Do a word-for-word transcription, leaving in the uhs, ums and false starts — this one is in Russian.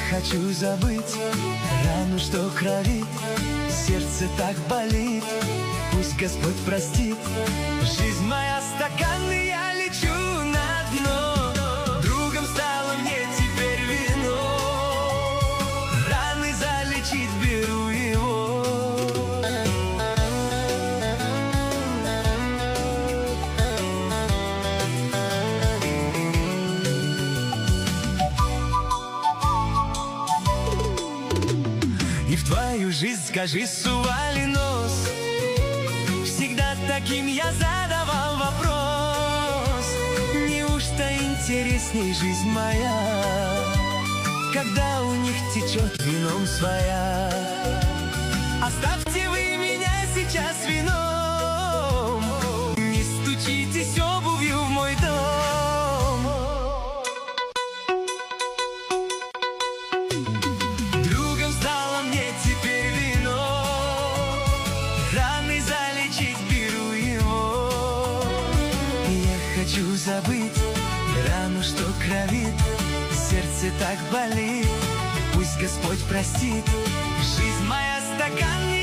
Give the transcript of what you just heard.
хочу забыть рану, что кровит, сердце так болит. Пусть Господь простит. Жизнь моя стакан, и я лечу на дно. Другом стало мне теперь вино. Раны залечить беру его. И в твою жизнь, скажи, сували нос. Всегда таким я задавал вопрос: неужто интересней жизнь моя, когда у них течет вином своя? Оставьте вы меня сейчас вином, не стучитесь обувью в мой дом. Другом стало мне теперь вино. Раны залечить беру его. Я хочу забыть рану, что кровит, сердце так болит. Пусть Господь простит. Жизнь моя стакан,